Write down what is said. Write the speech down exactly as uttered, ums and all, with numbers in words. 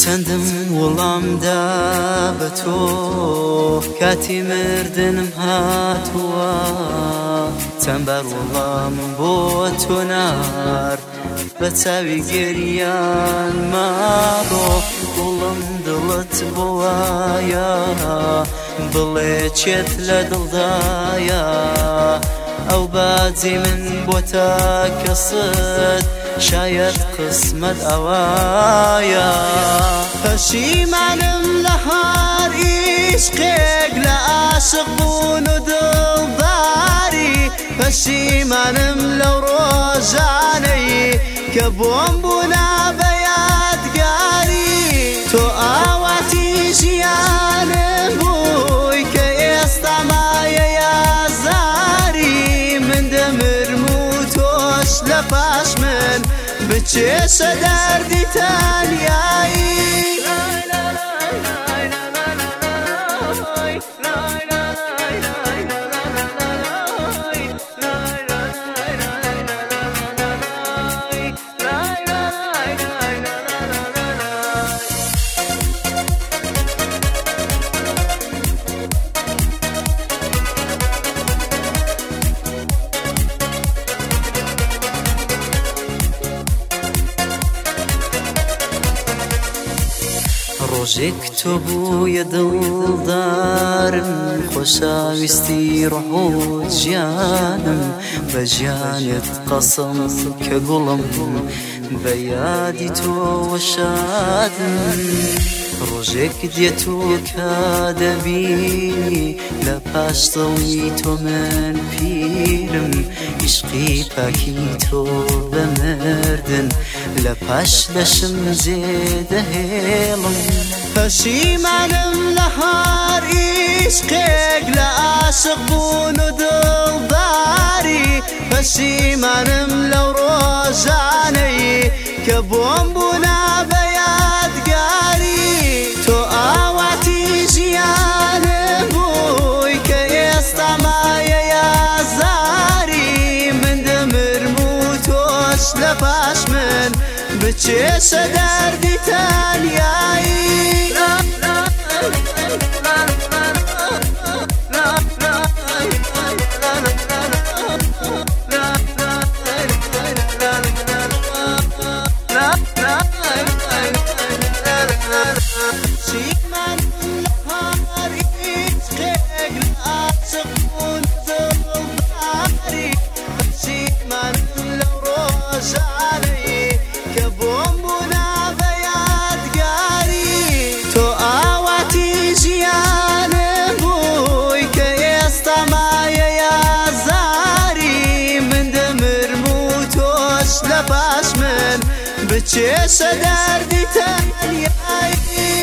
چەندم وەڵامدا بە تۆ کاتی مردنم هاتووە چەند بار وەڵامم بۆ تۆ نار بە چاوی گەریان ماڕۆ گوڵم دڵت بۆ وایە بڵێ چێت لە دڵدایە ئەو باجی من بۆ تا کەست شاید قسمت ئەوایە پەشیمانم لە هەر عیشقێک لە عاشق بوون و دڵداری پەشیمانم لەو ڕۆژانەی کە بۆم بوونا بە یادگاری تۆ ئاواتی ژیانم بووی کە ئێستا مایە یازاری من دەمرم و تۆش لە پاش من بچێشە دەردی تەنیایی ڕۆژێک تۆ بوویە دڵدارم خۆشەویستی ڕۆح و گیانم بە ژیانت قەسەم کە گوڵم بە یادی تۆوە شادم ڕۆژێک دێت و کە دەبینی لە پاش دڵی تۆ من پیرم عیشقی پاکی تۆ بە مردن لە پاش لەشم جێدەهێڵم پەشیمانم لە هەر عیشقێک لە عاشق بوون و دڵداری پەشیمانم لەو ڕۆژانەی کە بۆم بوونا بە یادگاری تۆ ئاواتی ژیانم بووی کە ئێستا مایە یازاری من دەمرم و تۆش لە پاش من بچێشە دەردی تەنیایی بچێشە دەردی تەنیایی